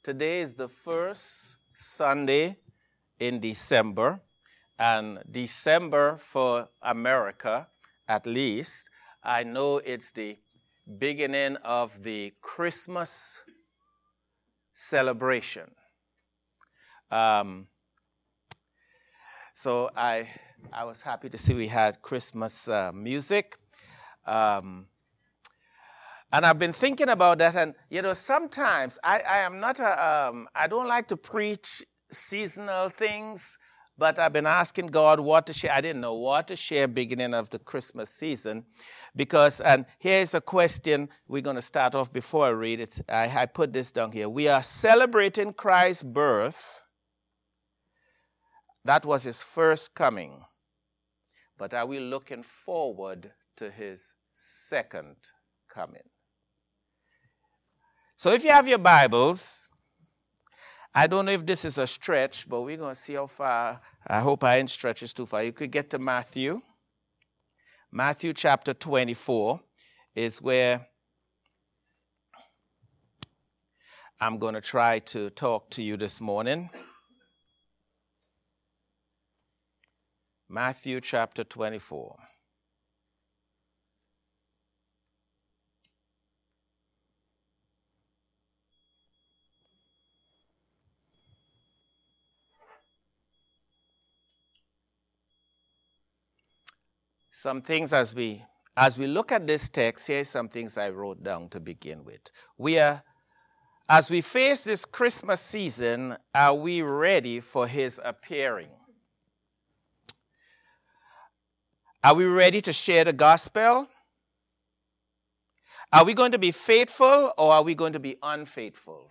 Today is the first Sunday in December, and December for America, at least, I know it's the beginning of the Christmas celebration. So I was happy to see we had Christmas music. And I've been thinking about that, and sometimes I don't like to preach seasonal things, but I've been asking God what to share. I didn't know what to share beginning of the Christmas season, and here's a question we're going to start off before I read it. I put this down here. We are celebrating Christ's birth. That was his first coming. But are we looking forward to his second coming? So if you have your Bibles, I don't know if this is a stretch, but we're going to see how far. I hope I ain't stretches too far. You could get to Matthew. Matthew chapter 24 is where I'm going to try to talk to you this morning. Matthew chapter 24. Some things as we look at this text, here's some things I wrote down to begin with. As we face this Christmas season, are we ready for his appearing? Are we ready to share the gospel? Are we going to be faithful or are we going to be unfaithful?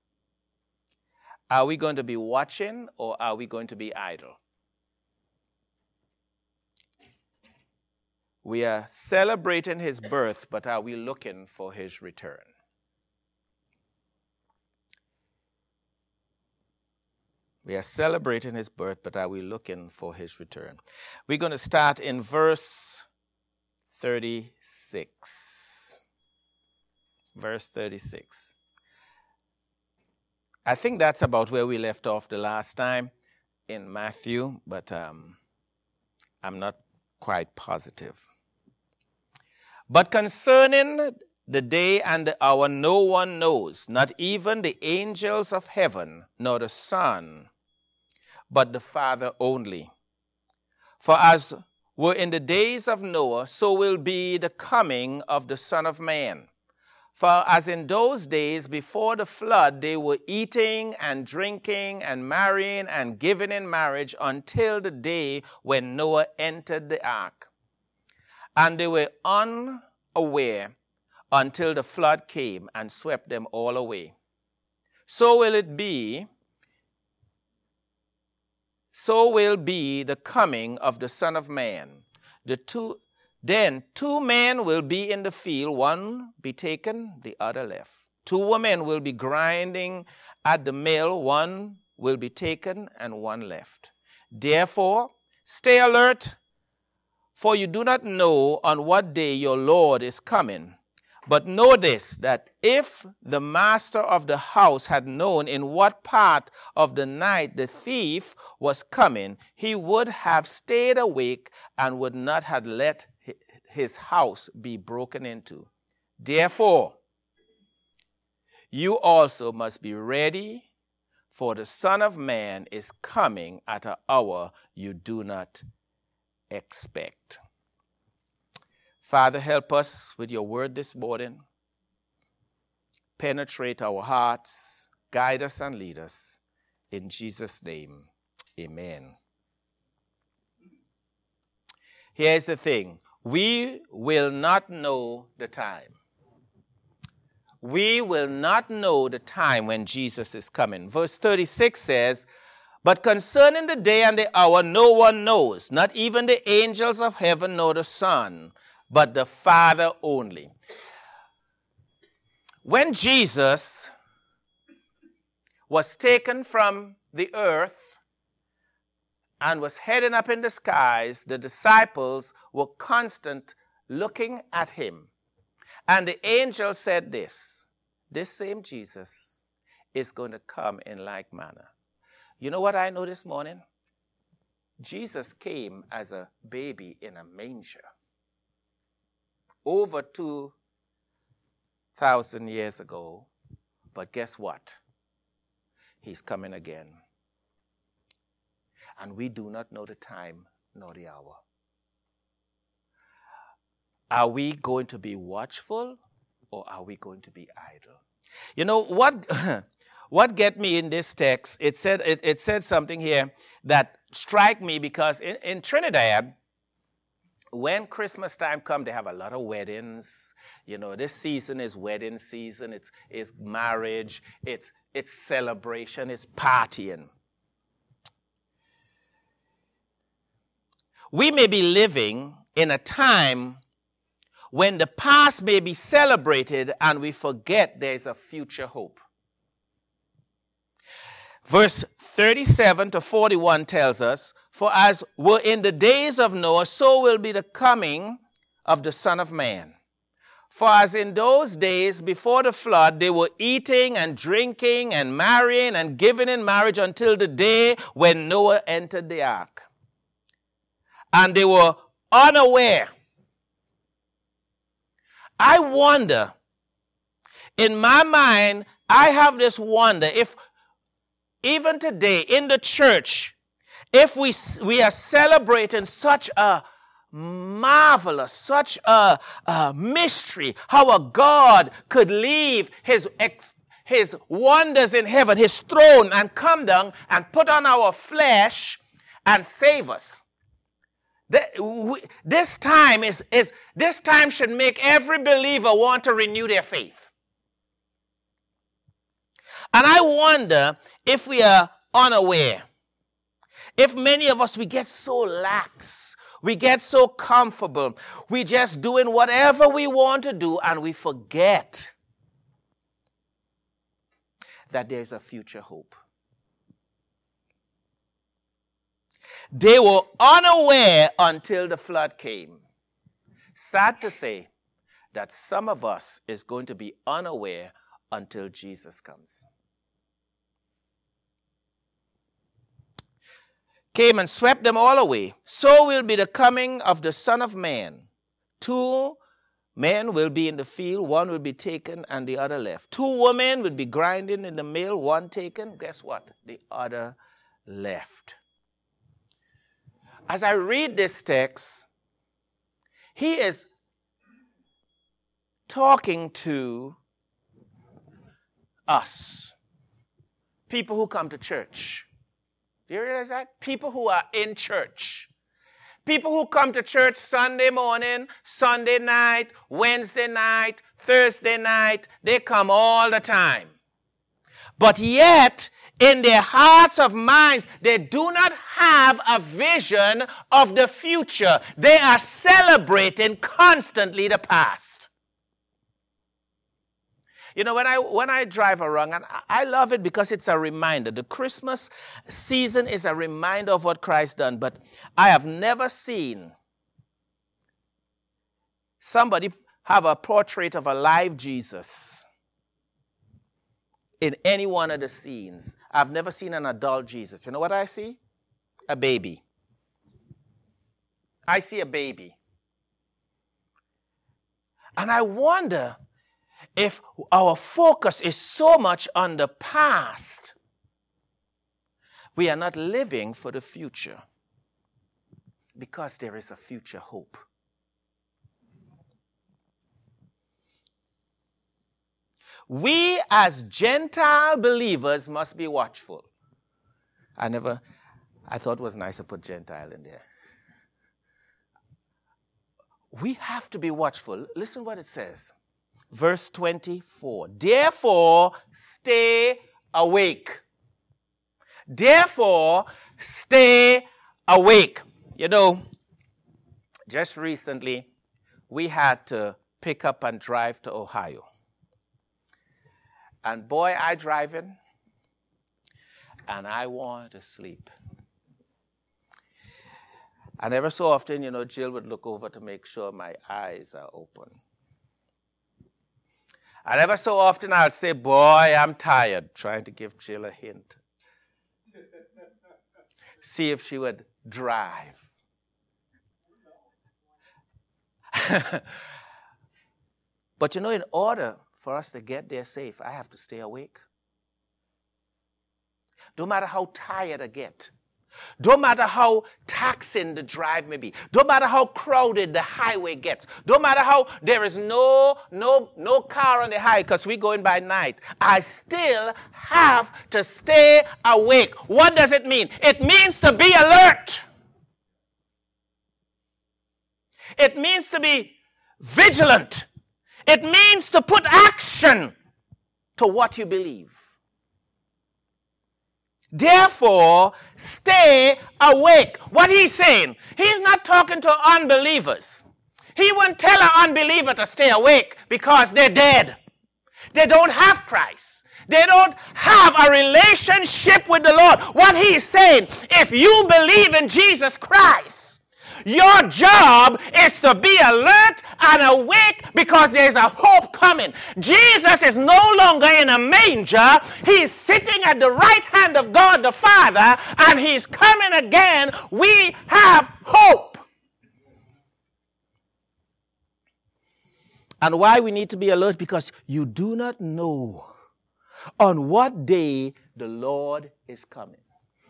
Are we going to be watching or are we going to be idle? We are celebrating his birth, but are we looking for his return? We are celebrating his birth, but are we looking for his return? We're going to start in verse 36. Verse 36. I think that's about where we left off the last time in Matthew, but I'm not quite positive. But concerning the day and the hour no one knows, not even the angels of heaven, nor the Son, but the Father only. For as were in the days of Noah, so will be the coming of the Son of Man. For as in those days before the flood, they were eating and drinking and marrying and giving in marriage until the day when Noah entered the ark. And they were unaware until the flood came and swept them all away. So will be the coming of the Son of Man. Then two men will be in the field, one be taken, the other left. Two women will be grinding at the mill, one will be taken and one left. Therefore, stay alert, for you do not know on what day your Lord is coming. But know this, that if the master of the house had known in what part of the night the thief was coming, he would have stayed awake and would not have let his house be broken into. Therefore, you also must be ready, for the Son of Man is coming at an hour you do not expect. Father, help us with your word this morning. Penetrate our hearts, guide us and lead us. In Jesus' name, amen. Here's the thing. We will not know the time. We will not know the time when Jesus is coming. Verse 36 says, but concerning the day and the hour no one knows, not even the angels of heaven nor the Son, but the Father only. When Jesus was taken from the earth and was heading up in the skies, the disciples were constant looking at him. And the angel said this same Jesus is going to come in like manner. You know what I know this morning? Jesus came as a baby in a manger over 2,000 years ago. But guess what? He's coming again. And we do not know the time nor the hour. Are we going to be watchful or are we going to be idle? You know what get me in this text? It said something here that strike me because in Trinidad, when Christmas time comes, they have a lot of weddings. You know, this season is wedding season. It's marriage. It's celebration. It's partying. We may be living in a time when the past may be celebrated and we forget there is a future hope. Verse 37 to 41 tells us, "For as were in the days of Noah, so will be the coming of the Son of Man. For as in those days before the flood, they were eating and drinking and marrying and giving in marriage until the day when Noah entered the ark. And they were unaware." I wonder, in my mind, I have this wonder, if even today in the church, if we are celebrating such a marvelous, such a mystery, how a God could leave his wonders in heaven, his throne, and come down and put on our flesh and save us. This time should make every believer want to renew their faith. And I wonder if we are unaware. If many of us, we get so lax, we get so comfortable, we just doing whatever we want to do and we forget that there's a future hope. They were unaware until the flood came. Sad to say that some of us is going to be unaware until Jesus comes. Came and swept them all away. So will be the coming of the Son of Man. 2 men will be in the field, one will be taken and the other left. 2 women will be grinding in the mill, one taken. Guess what? The other left. As I read this text, he is talking to us, people who come to church. Do you realize that? People who are in church. People who come to church Sunday morning, Sunday night, Wednesday night, Thursday night. They come all the time. But yet, in their hearts of minds, they do not have a vision of the future. They are celebrating constantly the past. You know, when I drive around, and I love it because it's a reminder. The Christmas season is a reminder of what Christ done. But I have never seen somebody have a portrait of a live Jesus in any one of the scenes. I've never seen an adult Jesus. You know what I see? A baby. I see a baby. And I wonder if our focus is so much on the past, we are not living for the future, because there is a future hope. We as Gentile believers must be watchful. I thought it was nice to put Gentile in there. We have to be watchful. Listen what it says. Verse 24. Therefore, stay awake. Therefore, stay awake. You know, just recently, we had to pick up and drive to Ohio. And boy, I driving, and I want to sleep. And ever so often, you know, Jill would look over to make sure my eyes are open. And ever so often I'll say, boy, I'm tired, trying to give Jill a hint. See if she would drive. But you know, in order for us to get there safe, I have to stay awake. No matter how tired I get, no matter how taxing the drive may be, no matter how crowded the highway gets, no matter how there is no car on the highway because we're going by night, I still have to stay awake. What does it mean? It means to be alert. It means to be vigilant. It means to put action to what you believe. Therefore, stay awake. What he's saying, he's not talking to unbelievers. He won't tell an unbeliever to stay awake because they're dead. They don't have Christ. They don't have a relationship with the Lord. What he's saying, if you believe in Jesus Christ, your job is to be alert and awake because there's a hope coming. Jesus is no longer in a manger. He's sitting at the right hand of God the Father, and he's coming again. We have hope. And why we need to be alert? Because you do not know on what day the Lord is coming.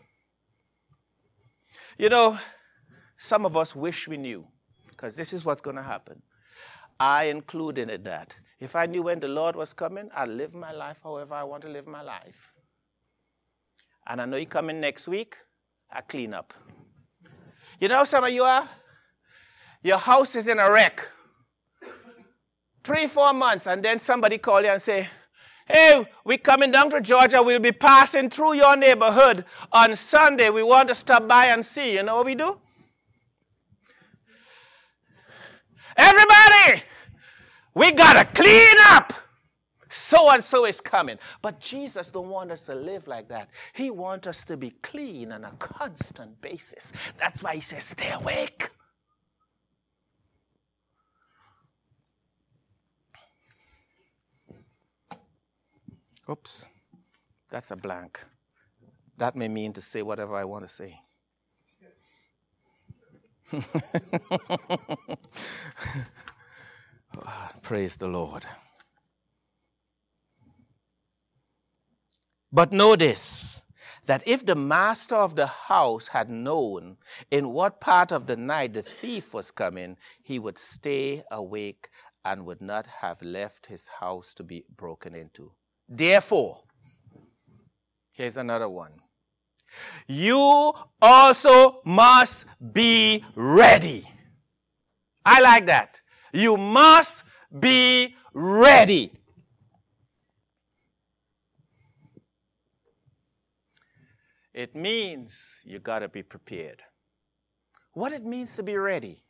You know, some of us wish we knew, because this is what's going to happen. I included in that. If I knew when the Lord was coming, I'd live my life however I want to live my life. And I know He's coming next week, I clean up. You know, some of you are, your house is in a wreck. 3-4 months, and then somebody call you and say, hey, we're coming down to Georgia. We'll be passing through your neighborhood on Sunday. We want to stop by and see. You know what we do? Everybody, we got to clean up. So-and-so is coming. But Jesus don't want us to live like that. He wants us to be clean on a constant basis. That's why he says, stay awake. Oops, that's a blank. That may mean to say whatever I want to say. Praise the Lord. But know this, that if the master of the house had known in what part of the night the thief was coming, he would stay awake and would not have left his house to be broken into. Therefore, here's another one. You also must be ready. I like that. You must be ready. It means you got to be prepared. What it means to be ready.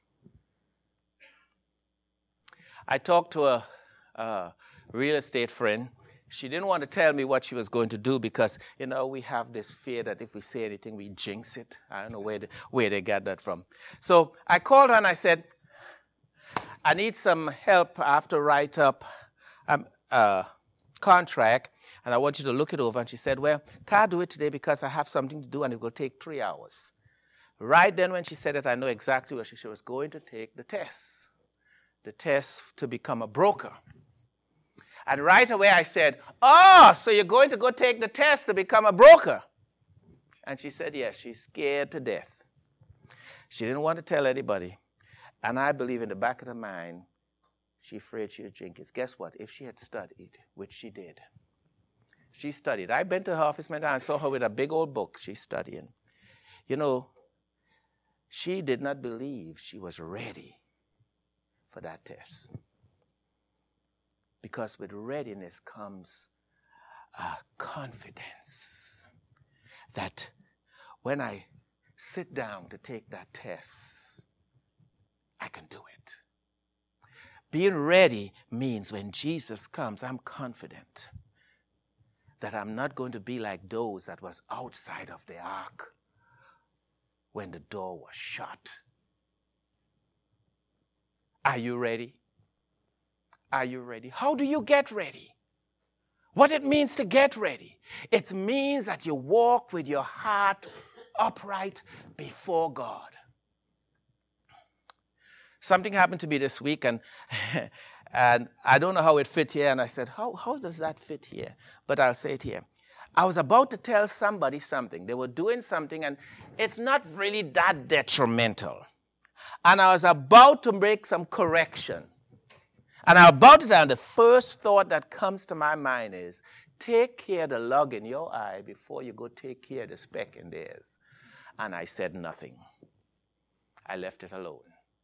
I talked to a real estate friend. She didn't want to tell me what she was going to do because, you know, we have this fear that if we say anything, we jinx it. I don't know where they got that from. So I called her and I said, I need some help. I have to write up a contract, and I want you to look it over. And she said, well, can't do it today because I have something to do, and it will take 3 hours. Right then when she said it, I know exactly where she was going to take the test to become a broker. And right away I said, oh, so you're going to go take the test to become a broker? And she said, yes, she's scared to death. She didn't want to tell anybody. And I believe in the back of her mind, she's afraid she'll jinx it. Guess what? If she had studied, which she did. She studied. I went to her office one time and saw her with a big old book. She's studying. You know, she did not believe she was ready for that test. Because with readiness comes confidence that when I sit down to take that test, I can do it. Being ready means when Jesus comes, I'm confident that I'm not going to be like those that was outside of the ark when the door was shut. Are you ready? Are you ready? How do you get ready? What it means to get ready? It means that you walk with your heart upright before God. Something happened to me this week, and I don't know how it fit here, and I said, how does that fit here? But I'll say it here. I was about to tell somebody something. They were doing something, and it's not really that detrimental. And I was about to make some correction. And I'm about to tell, and the first thought that comes to my mind is, take care of the log in your eye before you go take care of the speck in theirs. And I said nothing. I left it alone.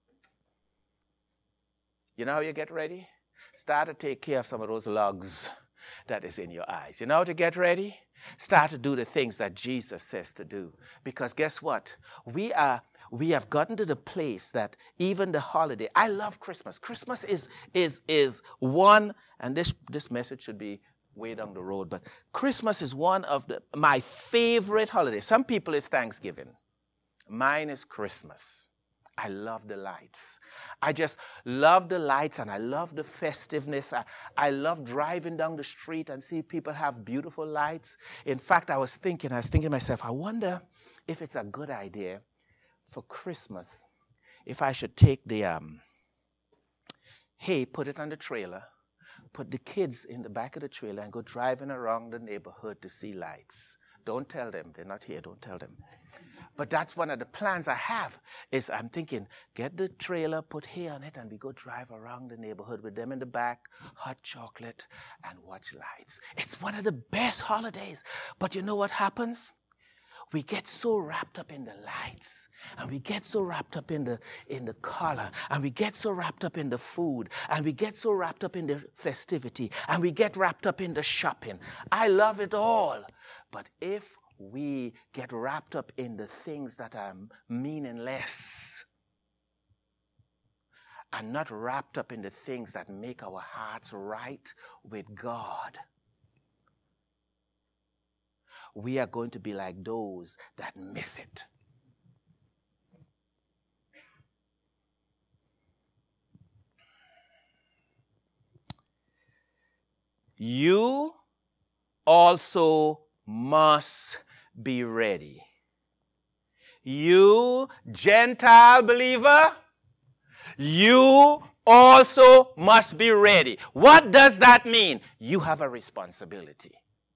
You know how you get ready? Start to take care of some of those logs that is in your eyes. You know how to get ready? Start to do the things that Jesus says to do. Because guess what? We have gotten to the place that even the holiday, I love Christmas. Christmas is one, and this message should be way down the road, but Christmas is one of my favorite holidays. Some people it's Thanksgiving. Mine is Christmas. I love the lights. I just love the lights, and I love the festiveness. I love driving down the street and see people have beautiful lights. In fact, I was thinking to myself, I wonder if it's a good idea for Christmas if I should take the hay, put it on the trailer, put the kids in the back of the trailer and go driving around the neighborhood to see lights. Don't tell them. They're not here. Don't tell them. But that's one of the plans I have, is I'm thinking, get the trailer, put hay on it, and we go drive around the neighborhood with them in the back, hot chocolate, and watch lights. It's one of the best holidays. But you know what happens? We get so wrapped up in the lights, and we get so wrapped up in the color, and we get so wrapped up in the food, and we get so wrapped up in the festivity, and we get wrapped up in the shopping. I love it all. But if we get wrapped up in the things that are meaningless and not wrapped up in the things that make our hearts right with God, we are going to be like those that miss it. You also must be ready. You, Gentile believer, you also must be ready. What does that mean? You have a responsibility.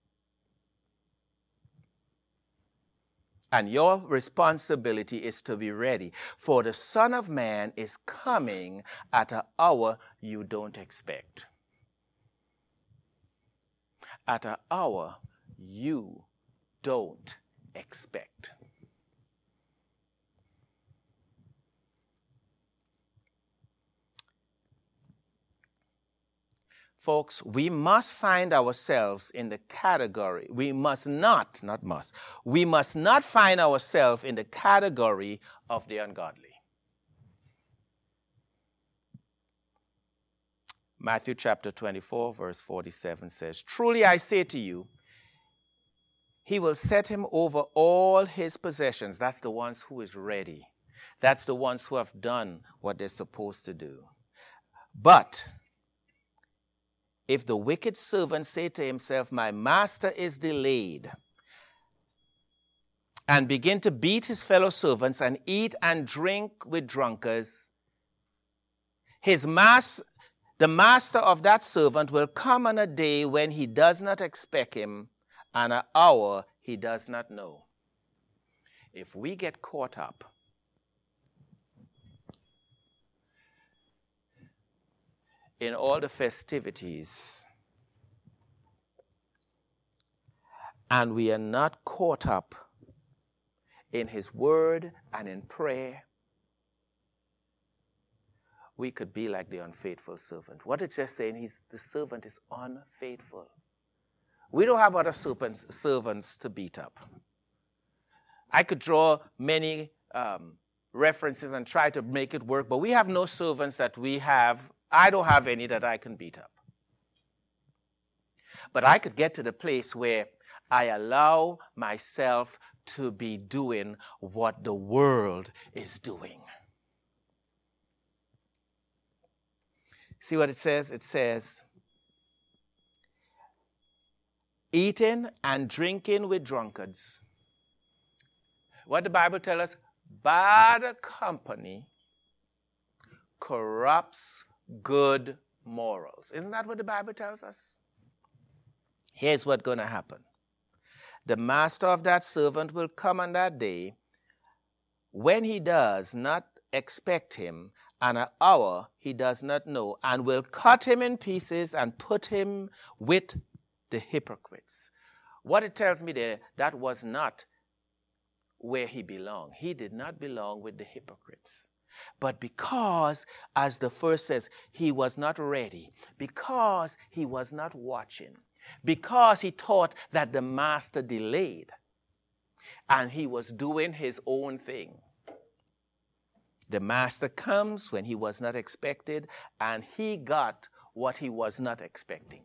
And your responsibility is to be ready. For the Son of Man is coming at an hour you don't expect. At an hour you don't expect. Folks, we must find ourselves in the category. We must not find ourselves in the category of the ungodly. Matthew chapter 24, verse 47 says, "Truly I say to you, he will set him over all his possessions." That's the ones who is ready. That's the ones who have done what they're supposed to do. "But if the wicked servant say to himself, 'My master is delayed,' and begin to beat his fellow servants and eat and drink with drunkards, the master of that servant will come on a day when he does not expect him, and an hour he does not know." If we get caught up in all the festivities and we are not caught up in his word and in prayer, we could be like the unfaithful servant. What it's just saying, the servant is unfaithful. We don't have other servants to beat up. I could draw many references and try to make it work, but we have no servants that we have. I don't have any that I can beat up. But I could get to the place where I allow myself to be doing what the world is doing. See what it says? It says, eating and drinking with drunkards. What the Bible tells us? Bad company corrupts good morals. Isn't that what the Bible tells us? Here's what's going to happen. The master of that servant will come on that day when he does not expect him, and an hour he does not know, and will cut him in pieces and put him with the hypocrites. What it tells me there, that was not where he belonged. He did not belong with the hypocrites. But because, as the verse says, he was not ready, because he was not watching, because he thought that the master delayed, and he was doing his own thing. The master comes when he was not expected, and he got what he was not expecting.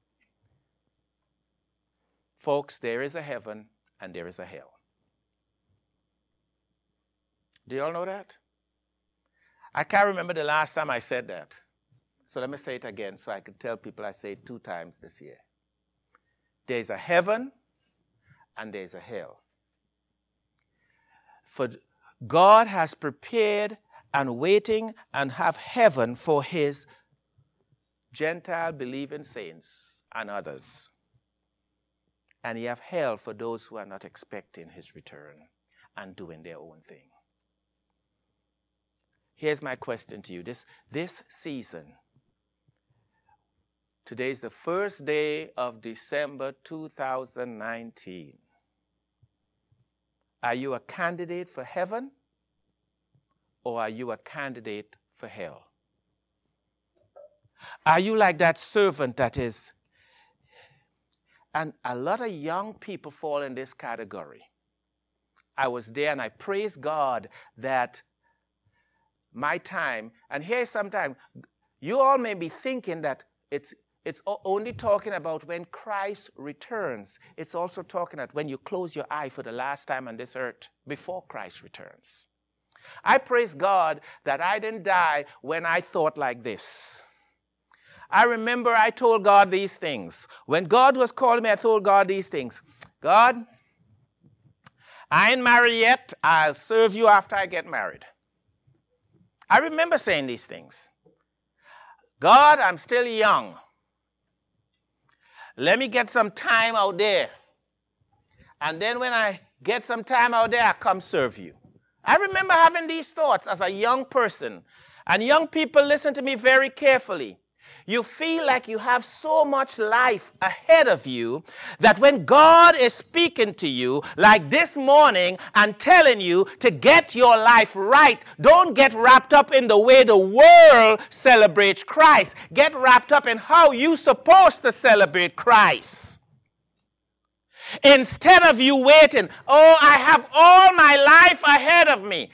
Folks, there is a heaven and there is a hell. Do you all know that? I can't remember the last time I said that. So let me say it again so I can tell people I say it 2 times this year. There's a heaven and there's a hell. For God has prepared and waiting and have heaven for his Gentile believing saints and others. And he have hell for those who are not expecting his return and doing their own thing. Here's my question to you. This season, today is the first day of December 2019. Are you a candidate for heaven or are you a candidate for hell? Are you like that servant that is? And a lot of young people fall in this category. I was there and I praise God that my time, and here's sometime, you all may be thinking that it's only talking about when Christ returns. It's also talking about when you close your eye for the last time on this earth before Christ returns. I praise God that I didn't die when I thought like this. I remember I told God these things. When God was calling me, I told God these things. God, I ain't married yet. I'll serve you after I get married. I remember saying these things. God, I'm still young. Let me get some time out there. And then when I get some time out there, I come serve you. I remember having these thoughts as a young person. And young people, listen to me very carefully. You feel like you have so much life ahead of you that when God is speaking to you, like this morning, and telling you to get your life right, don't get wrapped up in the way the world celebrates Christ. Get wrapped up in how you're supposed to celebrate Christ. Instead of you waiting, oh, I have all my life ahead of me.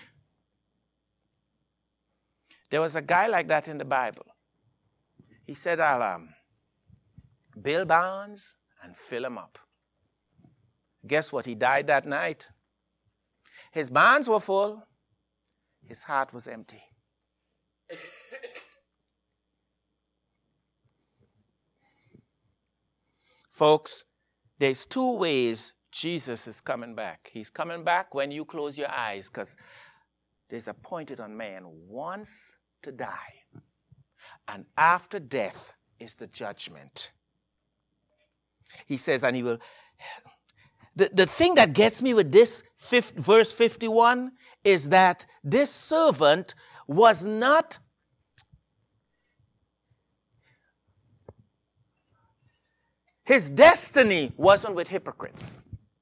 There was a guy like that in the Bible. He said, I'll build barns and fill them up. Guess what? He died that night. His barns were full. His heart was empty. Folks, there's 2 ways Jesus is coming back. He's coming back when you close your eyes, because there's appointed on man once to die. And after death is the judgment. He says, and he will. The thing that gets me with this verse 51 is that this servant was not. His destiny wasn't with hypocrites.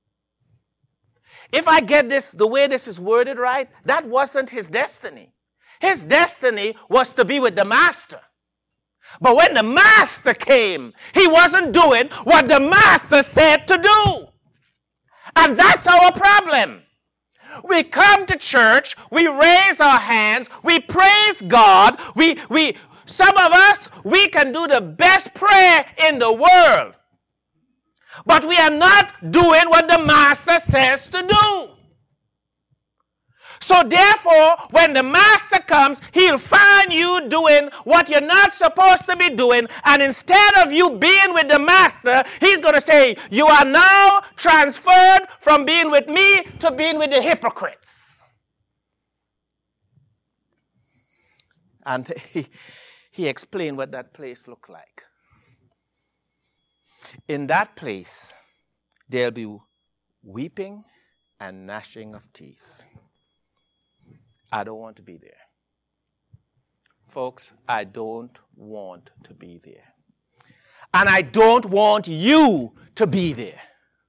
If I get this, the way this is worded right, that wasn't his destiny. His destiny was to be with the master. But when the master came, he wasn't doing what the master said to do. And that's our problem. We come to church, we raise our hands, we praise God, some of us, we can do the best prayer in the world. But we are not doing what the master says to do. So therefore, when the master comes, he'll find you doing what you're not supposed to be doing. And instead of you being with the master, he's going to say, you are now transferred from being with me to being with the hypocrites. And he explained what that place looked like. In that place, there'll be weeping and gnashing of teeth. I don't want to be there. Folks, I don't want to be there. And I don't want you to be there.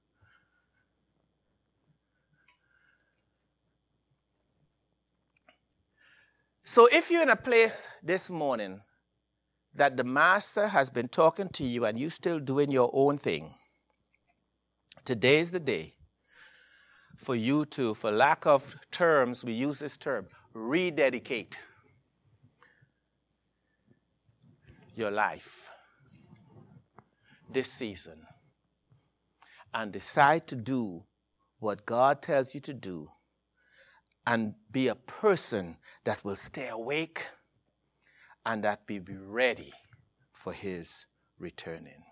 So if you're in a place this morning that the master has been talking to you and you still doing your own thing, today's the day for you to, for lack of terms, we use this term, rededicate your life this season and decide to do what God tells you to do and be a person that will stay awake and that be ready for his returning.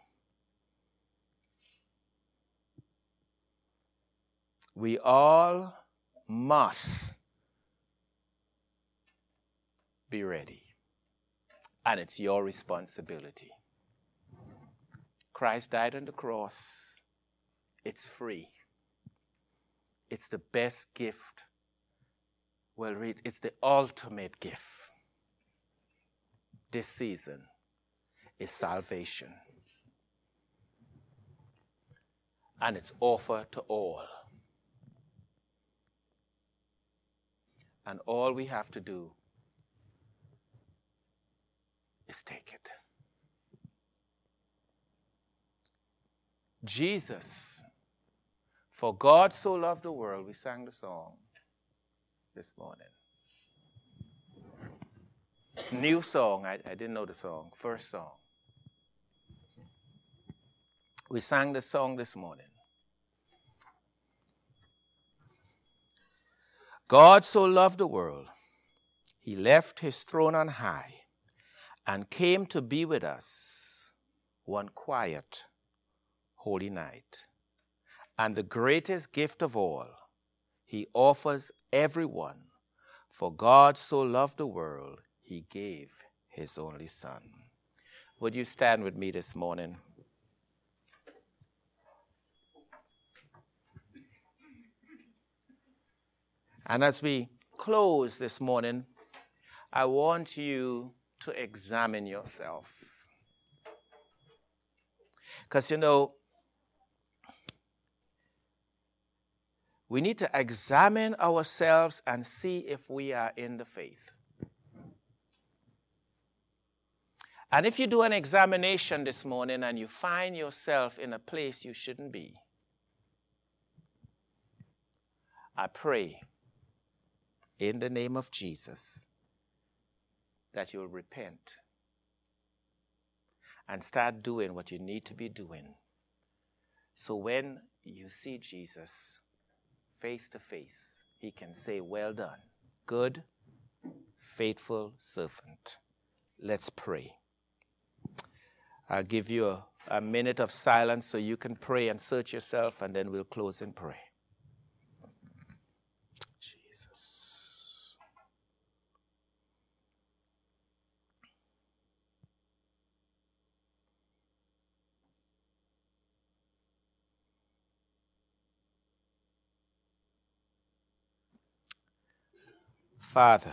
We all must be ready. And it's your responsibility. Christ died on the cross. It's free. It's the best gift. Well, read, it's the ultimate gift. This season is salvation. And it's offered to all. And all we have to do is take it. Jesus, for God so loved the world, we sang the song this morning. New song, I didn't know the song, first song. We sang the song this morning. God so loved the world, he left his throne on high and came to be with us one quiet, holy night. And the greatest gift of all, he offers everyone. For God so loved the world, he gave his only Son. Would you stand with me this morning? And as we close this morning, I want you to examine yourself. Because, you know, we need to examine ourselves and see if we are in the faith. And if you do an examination this morning and you find yourself in a place you shouldn't be, I pray in the name of Jesus that you'll repent and start doing what you need to be doing. So when you see Jesus face to face, he can say, well done, good, faithful servant. Let's pray. I'll give you a minute of silence so you can pray and search yourself, and then we'll close in prayer. Jesus. Father,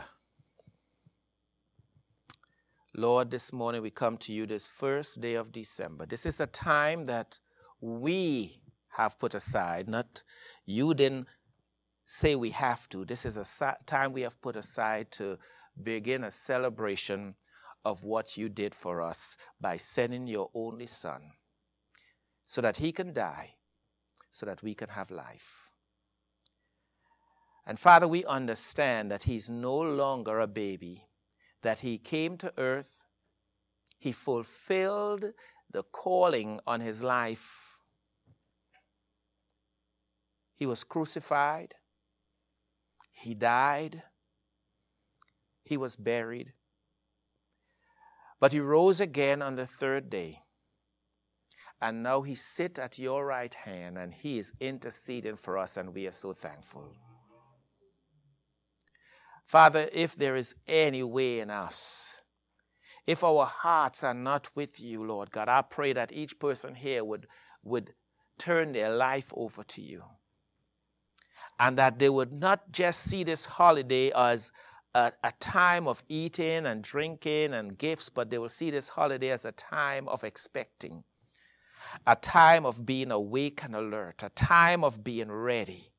Lord, this morning we come to you this first day of December. This is a time that we have put aside, not you didn't say we have to. This is a time we have put aside to begin a celebration of what you did for us by sending your only Son so that he can die, so that we can have life. And Father, we understand that he's no longer a baby, that he came to earth, he fulfilled the calling on his life. He was crucified, He died. He was buried. But he rose again on the third day. And now he sits at your right hand and he is interceding for us, and we are so thankful. Father, if there is any way in us, if our hearts are not with you, Lord God, I pray that each person here would turn their life over to you. And that they would not just see this holiday as a time of eating and drinking and gifts, but they will see this holiday as a time of expecting, a time of being awake and alert, a time of being ready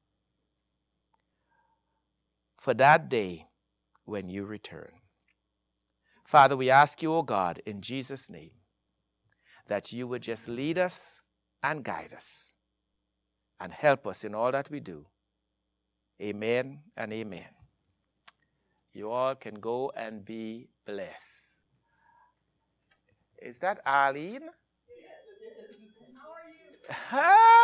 for that day when you return. Father, we ask you, O God, in Jesus' name, that you would just lead us and guide us and help us in all that we do. Amen and amen. You all can go and be blessed. Is that Arlene? Yes. How are you?